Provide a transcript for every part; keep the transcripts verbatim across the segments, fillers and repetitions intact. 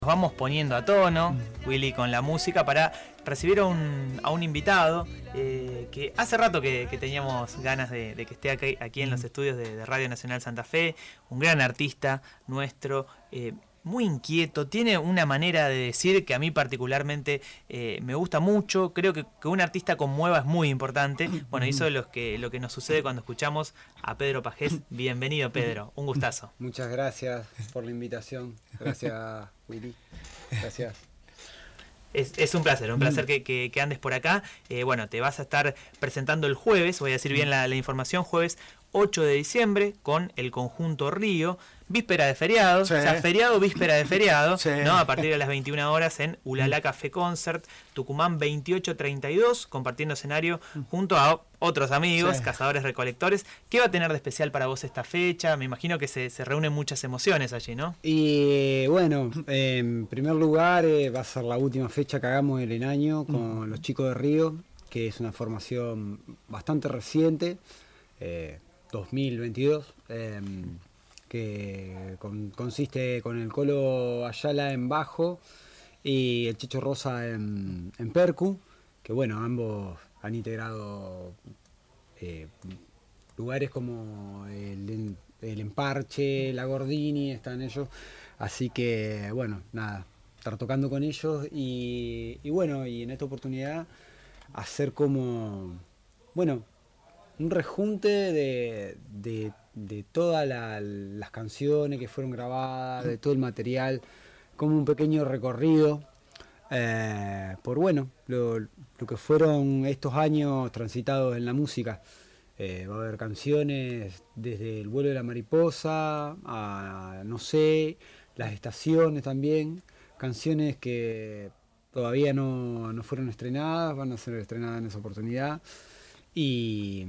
Nos vamos poniendo a tono, Willy, con la música para recibir a un, a un invitado eh, que hace rato que, que teníamos ganas de, de que esté aquí, aquí en los estudios de, de Radio Nacional Santa Fe, un gran artista nuestro, eh, muy inquieto, tiene una manera de decir que a mí particularmente eh, me gusta mucho. Creo que que un artista conmueva es muy importante. Bueno, eso es lo que, lo que nos sucede cuando escuchamos a Pedro Pagés. Bienvenido, Pedro, un gustazo. Muchas gracias por la invitación. Gracias, Willy. Gracias. Es, es un placer, un placer que, que, que andes por acá. Eh, bueno, te vas a estar presentando el jueves, voy a decir bien la, la información, jueves ocho de diciembre con el Conjunto Río, víspera de feriado, Sí. o sea, feriado, víspera de feriado, Sí. ¿no? A partir de las veintiuna horas en Ulalá Café Concert, Tucumán veintiocho treinta y dos, compartiendo escenario junto a otros amigos, Sí. cazadores recolectores. ¿Qué va a tener de especial para vos esta fecha? Me imagino que se, se reúnen muchas emociones allí, ¿no? Y bueno, eh, en primer lugar eh, va a ser la última fecha que hagamos en el año con los chicos de Río, que es una formación bastante reciente, eh, dos mil veintidós, eh, que con- consiste con el Colo Ayala en bajo y el Checho Rosa en, en percu, que bueno, ambos han integrado eh, lugares como el, el Emparche, la Gordini, están ellos, así que bueno, nada, estar tocando con ellos y, y bueno, y en esta oportunidad hacer como, bueno, un rejunte de, de, de todas la- las canciones que fueron grabadas, de todo el material, como un pequeño recorrido eh, por bueno, lo, lo que fueron estos años transitados en la música. Eh, va a haber canciones desde El vuelo de la mariposa a, no sé, Las estaciones también, canciones que todavía no, no fueron estrenadas, van a ser estrenadas en esa oportunidad. Y,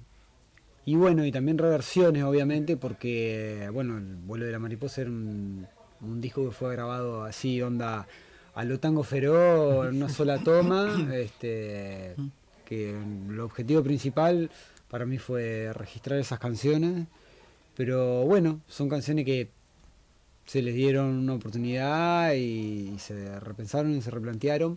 y bueno, y también reversiones, obviamente, porque bueno, El vuelo de la mariposa era un, un disco que fue grabado así, onda a lo Tango Feroz, en una sola toma, este, que el objetivo principal para mí fue registrar esas canciones, pero bueno, son canciones que se les dieron una oportunidad y, y se repensaron y se replantearon,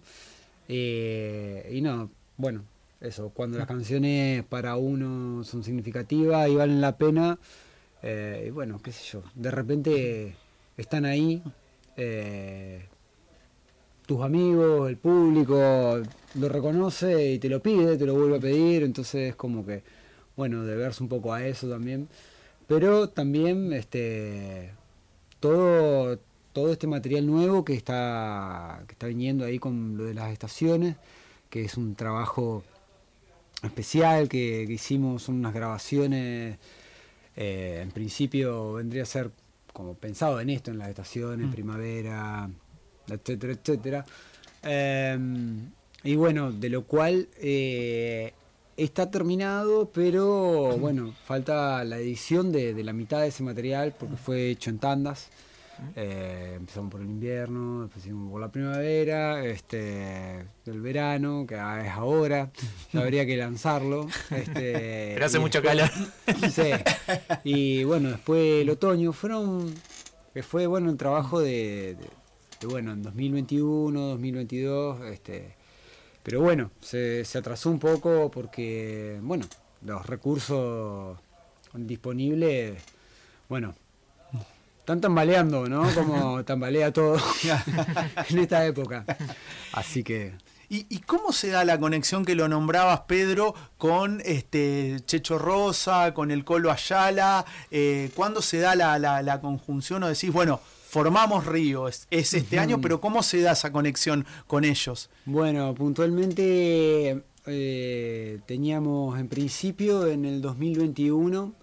eh, y no, bueno, eso, cuando las canciones para uno son significativas y valen la pena, eh, y bueno, qué sé yo, de repente están ahí, eh, tus amigos, el público lo reconoce y te lo pide, te lo vuelve a pedir, entonces es como que, bueno, deberse un poco a eso también, pero también este todo todo este material nuevo que está que está viniendo ahí con lo de las estaciones, que es un trabajo especial que, que hicimos, son unas grabaciones, eh, en principio vendría a ser como pensado en esto, en las estaciones, Mm. primavera, etcétera, etcétera. Eh, y bueno, de lo cual eh, está terminado, pero bueno, falta la edición de, de la mitad de ese material porque fue hecho en tandas. Eh, empezamos por el invierno, después seguimos por la primavera, este, del verano, que es ahora, ya habría que lanzarlo. Este, Pero hace y mucho después- calor. Sí. Y bueno, después el otoño fueron, que fue bueno el trabajo de, de- de, bueno, en dos mil veintiuno, dos mil veintidós, este, pero bueno, se, se atrasó un poco porque, bueno, los recursos disponibles, bueno, están tambaleando, ¿no? Como tambalea todo en esta época. Así que... ¿Y, ¿Y cómo se da la conexión que lo nombrabas, Pedro, con este Checho Rosa, con el Colo Ayala? Eh, ¿Cuándo se da la, la, la conjunción o decís, bueno, formamos Río, es, es este año, pero cómo se da esa conexión con ellos? Bueno, puntualmente eh, teníamos en principio en el dos mil veintiuno,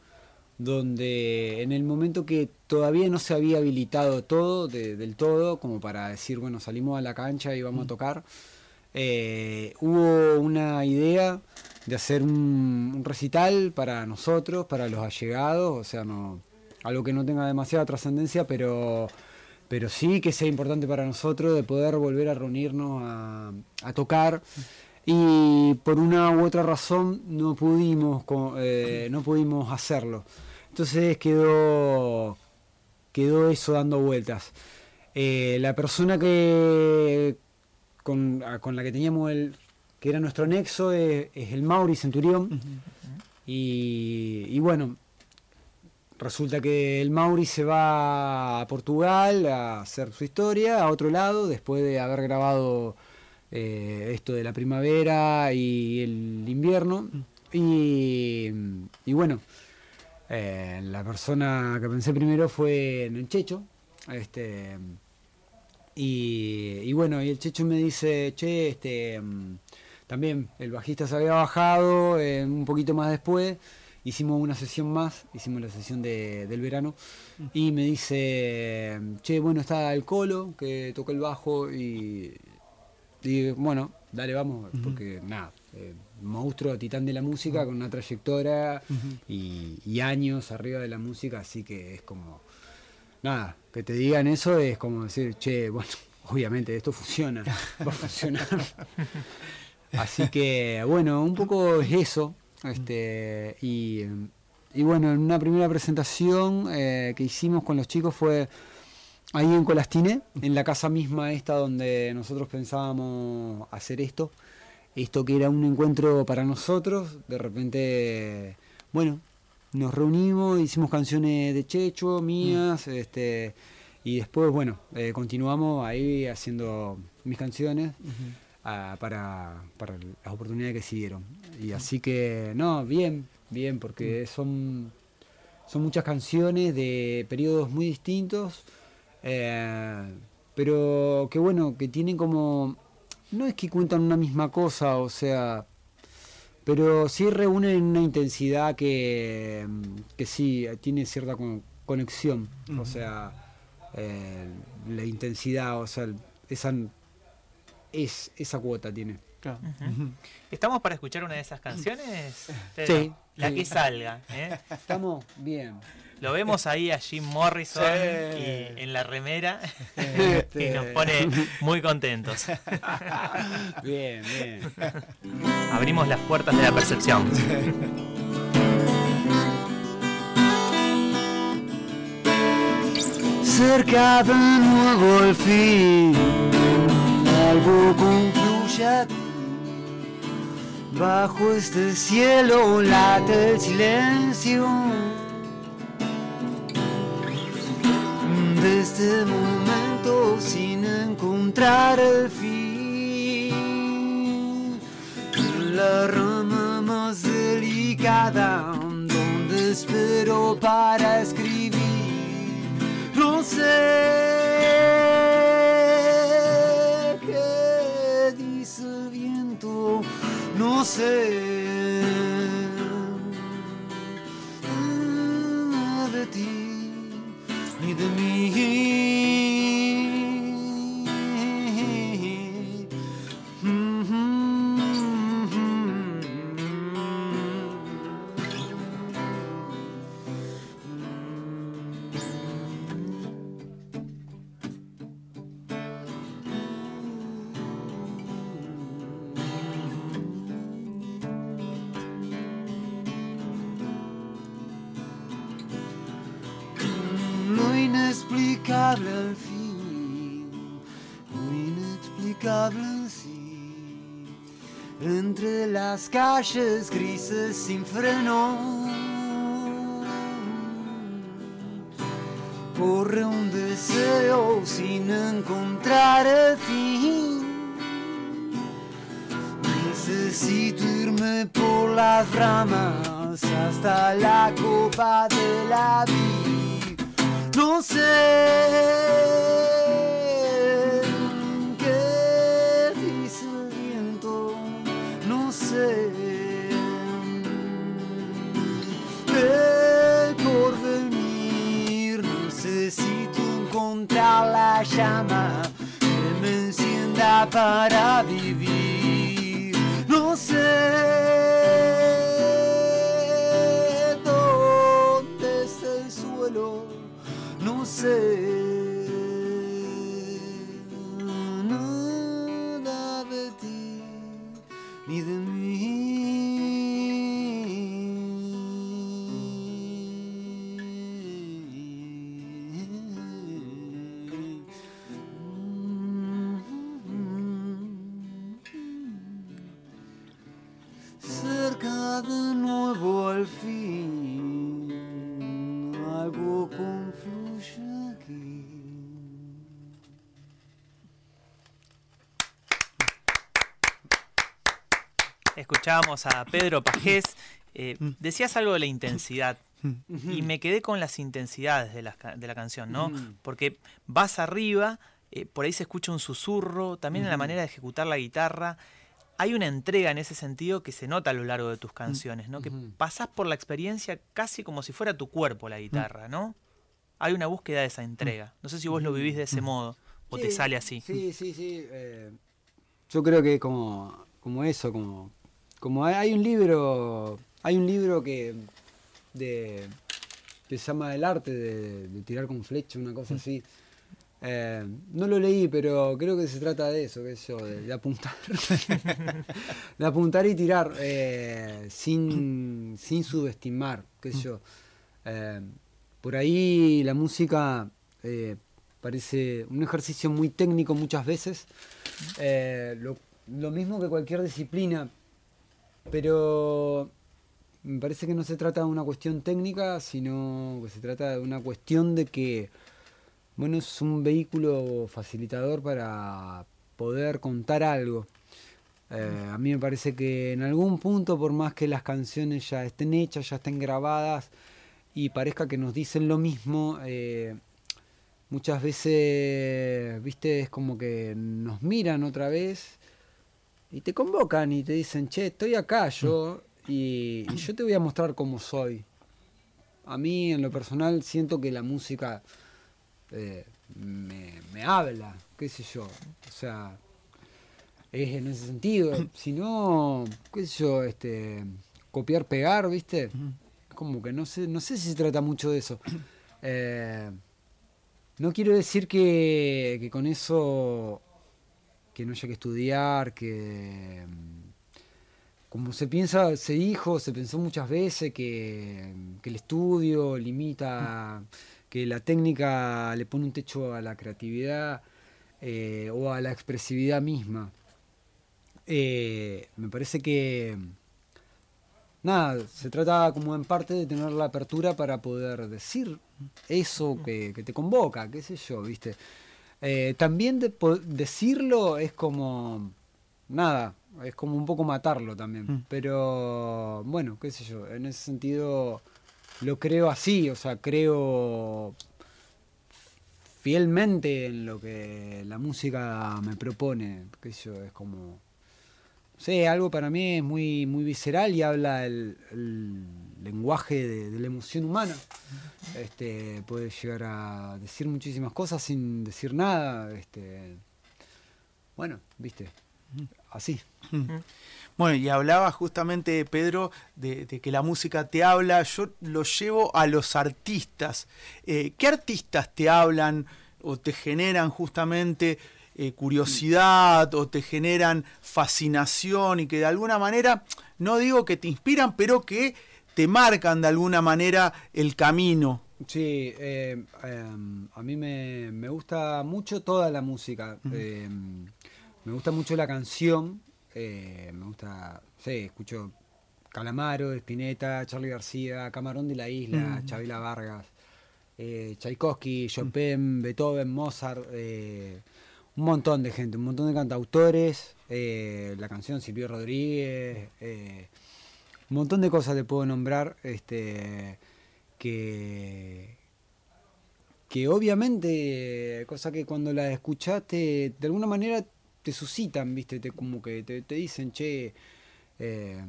donde en el momento que todavía no se había habilitado todo, de- del todo, como para decir, bueno, salimos a la cancha y vamos a tocar, eh, hubo una idea de hacer un, un recital para nosotros, para los allegados, o sea, no algo que no tenga demasiada trascendencia, pero... pero sí que sea importante para nosotros de poder volver a reunirnos a, a tocar, y por una u otra razón no pudimos co- eh, no pudimos hacerlo, entonces quedó quedó eso dando vueltas. Eh, la persona que con, con la que teníamos el que era nuestro nexo es, es el Mauri Centurión. Uh-huh. y, y bueno, resulta que el Mauri se va a Portugal a hacer su historia, a otro lado, después de haber grabado eh, esto de la primavera y el invierno. Uh-huh. y, y bueno, eh, la persona que pensé primero fue en el Checho. Este, y, y bueno, y el Checho me dice, che, este, también el bajista se había bajado eh, un poquito más después, hicimos una sesión más, hicimos la sesión de, del verano, y me dice, che, bueno, está el Colo, que toca el bajo, y, y bueno, dale, vamos, uh-huh. porque nada, eh, monstruo, titán de la música, uh-huh. con una trayectoria uh-huh. y, y años arriba de la música, así que es como... Nada, que te digan eso es como decir, che, bueno, obviamente esto funciona, va a funcionar. Así que, bueno, un poco es eso. Este, y, y bueno, en una primera presentación eh, que hicimos con los chicos fue ahí en Colastiné, en la casa misma esta donde nosotros pensábamos hacer esto. Esto que era un encuentro para nosotros, de repente, bueno... Nos reunimos, hicimos canciones de Checho, mías, mm. este, y después, bueno, eh, continuamos ahí haciendo mis canciones uh-huh. uh, para, para las oportunidades que siguieron. Y uh-huh. así que, no, bien, bien, porque uh-huh. son, son muchas canciones de periodos muy distintos, eh, pero que bueno, que tienen como, no es que cuentan una misma cosa, o sea... pero sí reúnen una intensidad que, que sí tiene cierta con, conexión, uh-huh. o sea, eh, la intensidad, o sea, esa, es, esa cuota tiene. Uh-huh. Uh-huh. ¿Estamos para escuchar una de esas canciones? Sí. La sí. que salga. ¿eh? Estamos bien. Lo vemos ahí a Jim Morrison sí. y en la remera este... y nos pone muy contentos. Bien, bien. Abrimos las puertas de la percepción. Cerca de nuevo al fin, algo concluye aquí. Bajo este cielo late el silencio. De este momento sin encontrar el fin, la rama más delicada donde espero para escribir, no sé qué dice el viento, no sé de ti ni de mí. Inexplicable al fin, lo inexplicable en sí, entre las calles grises sin freno, corre un deseo sin encontrar el fin. Necesito irme por las ramas hasta la copa de la vida. No sé qué dice el viento, no sé el porvenir. Necesito encontrar la llama que me encienda para vivir. No sé dónde está el suelo. No sé nada de ti ni de mí. Escuchábamos a Pedro Pajés. Eh, decías algo de la intensidad. Y me quedé con las intensidades de la, de la canción, ¿no? Porque vas arriba, eh, por ahí se escucha un susurro, también en la manera de ejecutar la guitarra. Hay una entrega en ese sentido que se nota a lo largo de tus canciones, ¿no? Que pasás por la experiencia casi como si fuera tu cuerpo la guitarra, ¿no? Hay una búsqueda de esa entrega. No sé si vos lo vivís de ese modo o Sí, te sale así. Sí, sí, sí. Eh, yo creo que como, como eso, como, como hay, hay un libro, hay un libro que, de, que se llama El arte de, de tirar con flecha, una cosa así. Eh, no lo leí, pero creo que se trata de eso, que eso, de, de apuntar. De apuntar y tirar eh, sin, sin subestimar, qué sé yo. Eh, por ahí la música eh, parece un ejercicio muy técnico muchas veces, eh, lo, lo mismo que cualquier disciplina, pero me parece que no se trata de una cuestión técnica, sino que se trata de una cuestión de que, bueno, es un vehículo facilitador para poder contar algo. Eh, a mí me parece que en algún punto, por más que las canciones ya estén hechas, ya estén grabadas y parezca que nos dicen lo mismo, eh, muchas veces, viste, es como que nos miran otra vez y te convocan y te dicen, che, estoy acá yo y, y yo te voy a mostrar cómo soy. A mí, en lo personal, siento que la música eh, me, me habla, qué sé yo, o sea, es en ese sentido. Si no, qué sé yo, este, copiar, pegar, viste, como que no sé, no sé si se trata mucho de eso. Eh, no quiero decir que, que con eso que no haya que estudiar, que como se piensa, se dijo, se pensó muchas veces que, que el estudio limita, que la técnica le pone un techo a la creatividad eh, o a la expresividad misma. Eh, me parece que nada, se trata como en parte de tener la apertura para poder decir eso que, que te convoca, qué sé yo, ¿viste? Eh, también de decirlo es como nada, es como un poco matarlo también. Mm. Pero bueno, qué sé yo, en ese sentido lo creo así, o sea, creo fielmente en lo que la música me propone, qué sé yo, es como, no sé, algo para mí es muy, muy visceral y habla el, el lenguaje de, de la emoción humana. Este, puede llegar a decir muchísimas cosas sin decir nada, este, bueno, viste, así. Bueno, y hablaba justamente, Pedro, de, de que la música te habla. Yo lo llevo a los artistas. Eh, ¿Qué artistas te hablan o te generan justamente eh, curiosidad o te generan fascinación y que de alguna manera, no digo que te inspiran, pero que te marcan de alguna manera el camino? Sí, eh, eh, a mí me, me gusta mucho toda la música. Uh-huh. eh, me gusta mucho la canción. Eh, me gusta, sí, escucho Calamaro, Spinetta, Charly García, Camarón de la Isla, uh-huh. Chavela Vargas, eh, Tchaikovsky, Chopin, uh-huh. Beethoven, Mozart, eh, un montón de gente, un montón de cantautores, eh, la canción Silvio Rodríguez, eh, un montón de cosas te puedo nombrar, este, que, que obviamente, cosa que cuando la escuchaste, de alguna manera te suscitan, viste, te, como que te, te dicen, che, eh,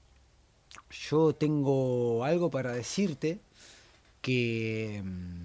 yo tengo algo para decirte que,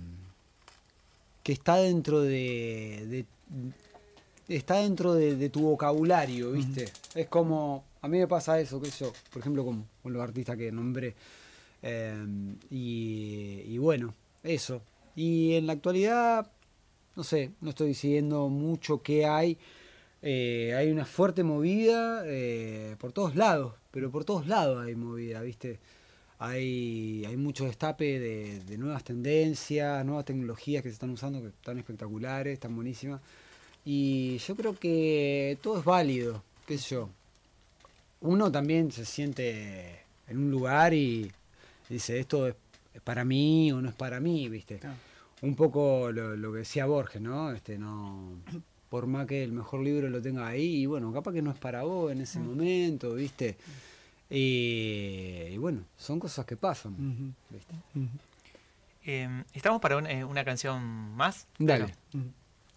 que está dentro de, de está dentro de, de tu vocabulario, viste. Uh-huh. Es como, a mí me pasa eso, que yo, por ejemplo, con, con los artistas que nombré. Eh, y, y bueno, eso. Y en la actualidad, no sé, no estoy siguiendo mucho qué hay. Eh, hay una fuerte movida eh, por todos lados, pero por todos lados hay movida, ¿viste? Hay, hay mucho destape de, de nuevas tendencias, nuevas tecnologías que se están usando, que están espectaculares, están buenísimas. Y yo creo que todo es válido, qué sé yo. Uno también se siente en un lugar y dice, esto es para mí o no es para mí, ¿viste? Claro. Un poco lo, lo que decía Borges, ¿no? Este, no... por más que el mejor libro lo tenga ahí, y bueno, capaz que no es para vos en ese mm. momento, ¿viste? Y, y bueno, son cosas que pasan, uh-huh. ¿viste? Uh-huh. Eh, ¿Estamos para un, eh, una canción más? Dale. Uh-huh.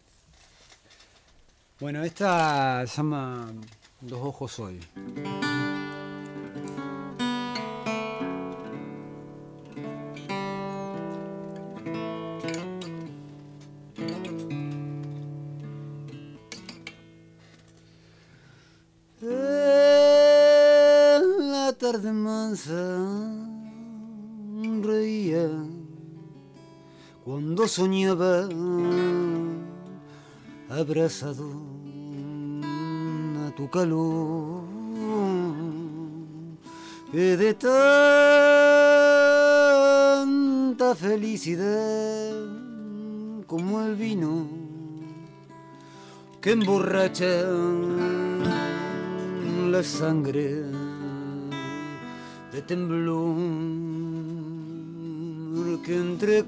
Bueno, esta se llama Dos ojos hoy. En la tarde mansa reía cuando soñaba abrazado a tu calor, que de tanta felicidad como el vino que emborracha la sangre de temblor, que entre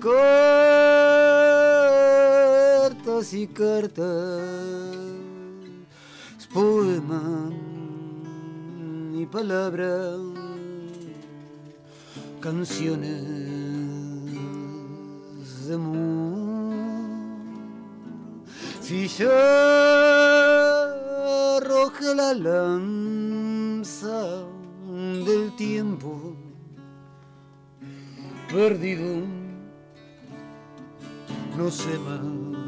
cartas y cartas, poemas y palabras, canciones de amor. Si ya arroja la lanza del tiempo perdido, no sé más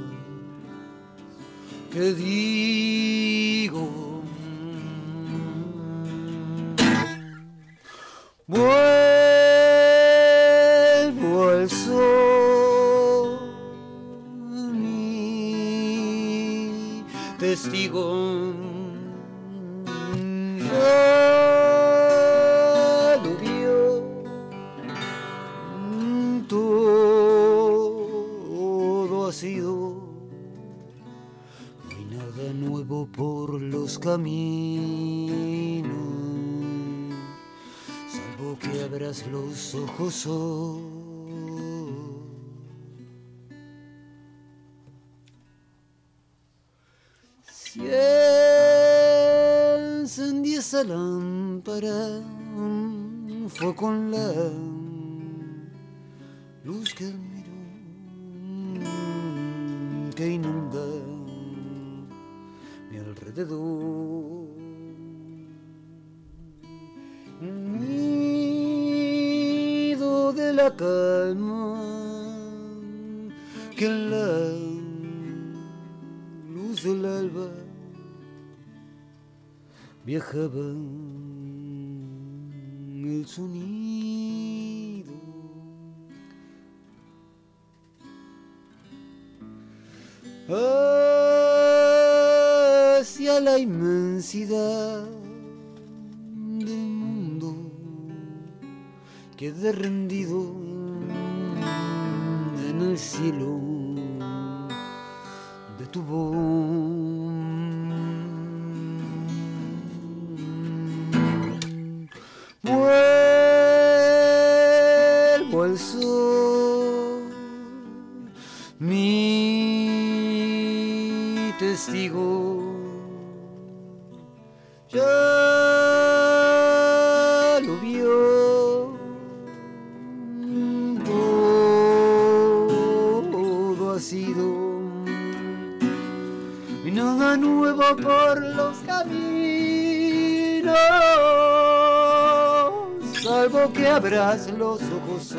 que digo. Vuelvo al sol, mi testigo. Ya lo vio todo, ha sido nuevo por los caminos, salvo que abras los ojos hoy. Si encendí esa lámpara, fue con la luz que admiro, que inunda mi alrededor. Nido de la calma que en la luz del alba viajaba el sonido. Hacia la inmensidad del mundo quedé rendido en el cielo de tu voz. Vuelvo al sol, mi testigo. Ya lo vio todo, ha sido y nada nuevo por los caminos, salvo que abras los ojos.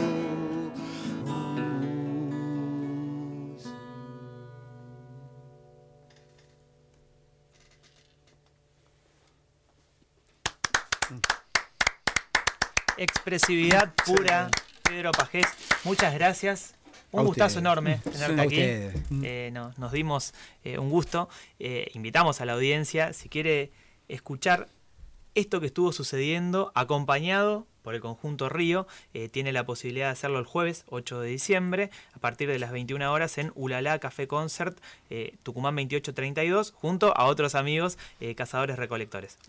Expresividad pura, Pedro Pajés, muchas gracias. Un A gustazo ustedes. enorme tenerte Sí, a aquí. ustedes. Eh, no, nos dimos eh, un gusto. Eh, invitamos a la audiencia, si quiere escuchar esto que estuvo sucediendo, acompañado por el Conjunto Río, eh, tiene la posibilidad de hacerlo el jueves ocho de diciembre, a partir de las veintiuna horas en Ulalá Café Concert, eh, Tucumán veintiocho treinta y dos, junto a otros amigos eh, cazadores recolectores.